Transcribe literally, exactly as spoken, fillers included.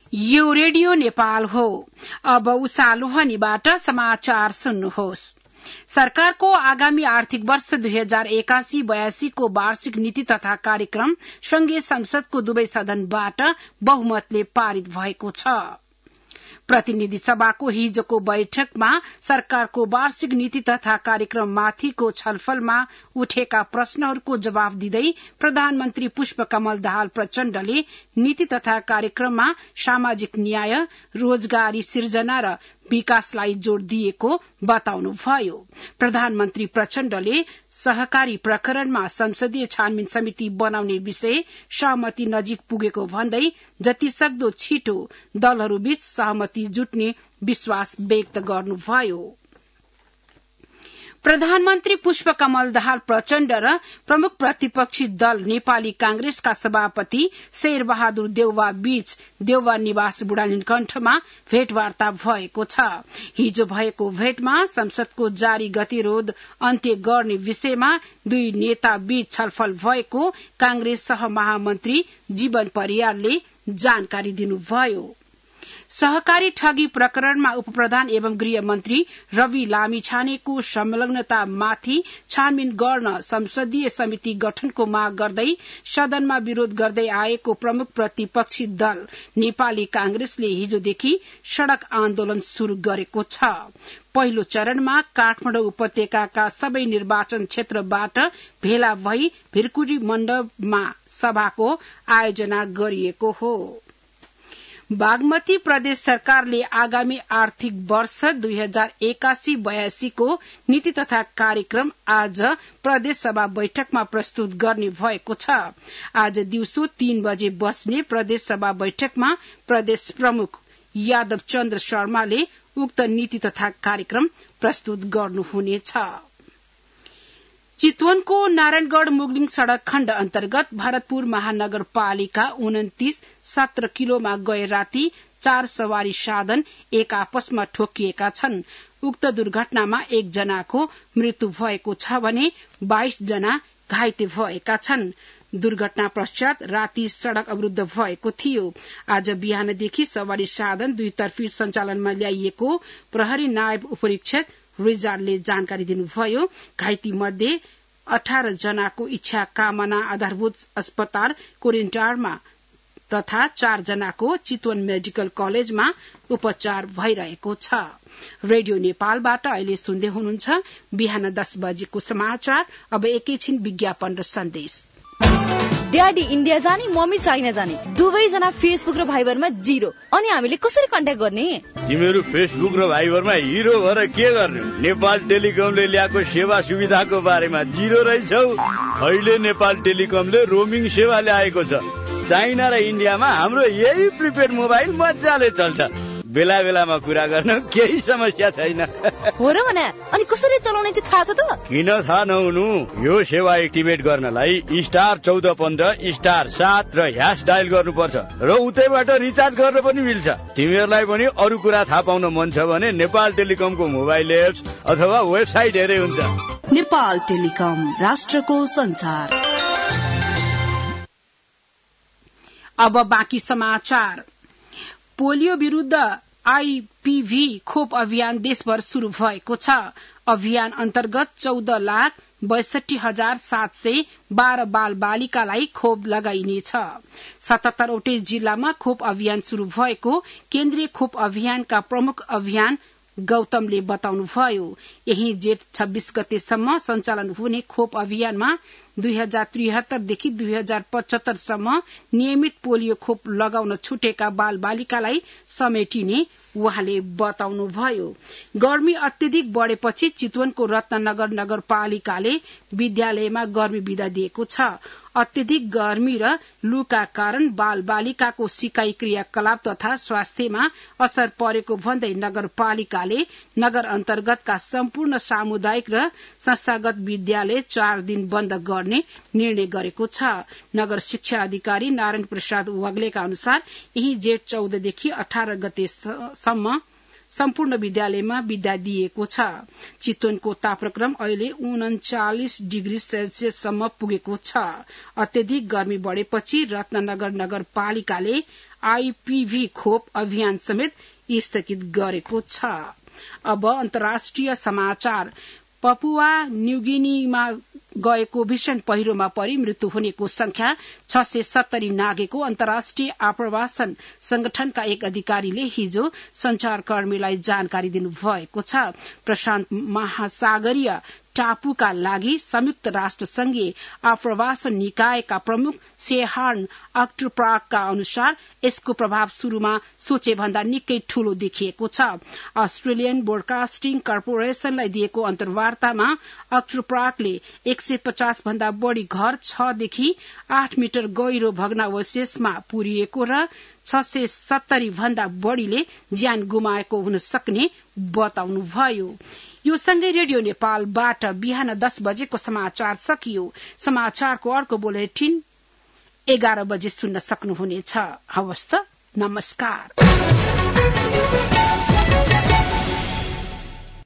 यो रेडियो नेपाल हो। अब उषा लोहनीबाट समाचार सुन्नुहोस्। सरकारको आगामी आर्थिक वर्ष दुई हजार एकासी बयासी को वार्षिक नीति तथा कार्यक्रम संघीय संसदको दुवै सदनबाट बहुमतले पारित भएको छ। प्रतिनिधि सभाको हिजोको बैठकमा सरकारको वार्षिक नीति तथा कार्यक्रममाथिको छलफलमा उठेका प्रश्नहरूको जवाफ दिँदै प्रधानमन्त्री पुष्पकमल दाहाल प्रचण्डले नीति तथा कार्यक्रममा सामाजिक न्याय, रोजगारी सिर्जना र विकासलाई जोड़ दिएको बताउनुभयो। प्रधानमन्त्री प्रचण्डले सहकारी प्रकरणमा संसदीय छानबिन समिति बनाउने विषय सहमति नजिक पुगेको भन्दै जतिसक्दो छिटो दलहरूबीच सहमति जुट्ने विश्वास व्यक्त गर्नुभयो। प्रधानमन्त्री पुष्पकमल दाहाल प्रचण्ड र प्रमुख प्रतिपक्षी दल नेपाली कांग्रेसका सभापति शेरबहादुर देउवा बीच देउवा निवास बुढानीलकण्ठमा भेटवार्ता भएको छ। हिजो भएको भेटमा संसदको जारी गतिरोध अन्त्य गर्ने विषयमा दुई नेता बीच छलफल भएको कांग्रेस सहमहामन्त्री जीवन परियारले जानकारी दिनुभयो। सहकारी ठगी प्रकरणमा उपप्रधान एवं गृहमन्त्री रवि लामिछानेको संलग्नतामाथि छानबिन गर्न संसदीय समिति गठनको माग गर्दै सदनमा विरोध गर्दै आएको प्रमुख प्रतिपक्षी दल नेपाली कांग्रेसले हिजोदेखि सड़क आन्दोलन शुरू गरेको छ। पहिलो चरणमा काठमाडौँ उपत्यकाका सबै निर्वाचन क्षेत्रबाट भेला भई भिरकुटी मण्डपमा सभाको आयोजना गरिएको हो। बागमती प्रदेश सरकारले आगामी आर्थिक वर्ष दुई हजार एकासी बयासी को नीति तथा कार्यक्रम आज प्रदेश सभा बैठकमा प्रस्तुत गर्ने भएको छ। आज दिउँसो तीन बजे बस्ने प्रदेश सभा बैठकमा प्रदेश प्रमुख यादव चन्द्र शर्माले उक्त नीति तथा कार्यक्रम प्रस्तुत गर्नुहुनेछ। चितवनको नारायणगढ़ मुगलिङ सड़क खण्ड अन्तर्गत भरतपुर महानगरपालिका उन्तीस सत्र किलोमा गए राती चार सवारी साधन एक आपसमा ठोकिएका छन्। उक्त दुर्घटनामा एक जनाको मृत्यु भएको छ भने बाइस जना घाइते भएका छन्। दुर्घटना पश्चात राती सड़क अवरूद्ध भएको थियो। आज बिहानदेखि सवारी साधन दुईतर्फी सञ्चालनमा ल्याइएको प्रहरी नायब उपरीक्षक रिजालले जानकारी दिनुभयो। घाइते मध्ये अठार जनाको इच्छा कामना आधारभूत अस्पताल कोरिन्टारमा तथा चार जनाको चितवन मेडिकल कलेजमा उपचार भइरहेको छ। रेडियो नेपालबाट अहिले सुन्दै हुनुहुन्छ बिहान दस बजेको समाचार। अब एकैछिन विज्ञापन र सन्देश। ड्याडी इन्डिया जाने, मम्मी चाइना जाने, दुवैजना फेसबुक र भाइबरमा जिरो। अनि हामीले कसरी कन्ट्याक्ट गर्ने? तिमीहरू फेसबुक र भाइबरमा हिरो भएर के गर्ने? नेपाल टेलिकमले ल्याएको सेवा सुविधाको बारेमा जिरो रहेछौ। अहिले नेपाल टेलिकमले रोमिङ सेवा ल्याएको छ। चाइना र इन्डियामा हाम्रो यही प्रिपेड मोबाइल मजाले चल्छ। बेला बेलामा कुरा गर्न केही समस्या छैन। हो र भने अनि कसरी चलाउने चाहिँ थाहा छ त? किन थाहा नहुनु? यो सेवा एक्टिभेट गर्नलाई स्टार चौध पन्ध्र स्टार सात र ह्यास डायल गर्नुपर्छ र उतैबाट रिचार्ज गर्न पनि मिल्छ। तिमीहरूलाई पनि अरू कुरा थाहा पाउन मन छ भने नेपाल टेलिकमको मोबाइल एप्स अथवा वेबसाइट हेरे हुन्छ। नेपाल टेलिकम, राष्ट्रको संचार। अब बाँकी समाचार। पोलियो विरूद्ध आईपीभी खोप अभियान देशभर शुरू भएको छ। अभियान अन्तर्गत चौध लाख बैसठी हजार सात सय बाह्र बाल बालिकालाई खोप लगाइनेछ। सतहत्तरवटै जिल्लामा खोप अभियान शुरू भएको केन्द्रीय खोप अभियानका प्रमुख अभियान गौतमले बताउनुभयो। यही जेठ छब्बीस गतेसम्म सञ्चालन हुने खोप अभियानमा दुई हजार त्रिहत्तरदेखि दुई हजार पचहत्तरसम्म नियमित पोलियो खोप लगाउन छुटेका बाल बालिकालाई समेटिने उहाँले बताउनुभयो। गर्मी अत्यधिक बढ़ेपछि चितवनको रत्ननगर नगरपालिकाले विद्यालयमा गर्मी बिदा दिएको छ। अत्यधिक गर्मी र लूका कारण बाल बालिकाको सिकाई क्रियाकलाप तथा स्वास्थ्यमा असर परेको भन्दै नगरपालिकाले नगर अन्तर्गतका सम्पूर्ण सामुदायिक र संस्थागत विद्यालय चार दिन बन्द गर्ने निर्णय गरेको छ। नगर शिक्षा अधिकारी नारायण प्रसाद वाग्लेका अनुसार यही जेठ चौधदेखि अठार गतेसम्म सम्पूर्ण विद्यालयमा विदा दिएको छ। चितवनको तापक्रम अहिले उन्चालिस डिग्री सेल्सियससम्म पुगेको छ। अत्यधिक गर्मी बढ़ेपछि रत्ननगर नगरपालिकाले आईपीभी खोप अभियान समेत स्थगित गरेको छ। अब अन्तर्राष्ट्रिय समाचार। पपुवा न्युगिनीमा गएको भीषण पहिरोमा परि मृत्यु हुनेको संख्या छ सय सत्तरी नागेको अन्तर्राष्ट्रिय आप्रवासन संगठनका एक अधिकारीले हिजो संचारकर्मीलाई जानकारी दिनुभएको छ। प्रशान्त महासागरीय टापुका लागि संयुक्त राष्ट्र संघीय आप्रवासन निकायका प्रमुख सेहार्न अक्टुप्राकका अनुसार यसको प्रभाव शुरूमा सोचे भन्दा निकै ठूलो देखिएको छ। अस्ट्रेलियन ब्रोडकास्टिङ कर्पोरेशनलाई दिएको अन्तर्वार्तामा अक्टुप्राकले एक सय पचास भन्दा बढ़ी घर छदेखि आठ मिटर गहिरो भग्नावशेषमा पुरिएको र छ सय सत्तरी भन्दा बढ़ीले ज्यान गुमाएको हुन सक्ने बताउनुभयो। यो सँगै रेडियो नेपालबाट बिहान दस बजेको समाचार सकियो। समाचारको अर्को बुलेटिन एघार बजे सुन्न सक्नुहुनेछ। हवस् त, नमस्कार।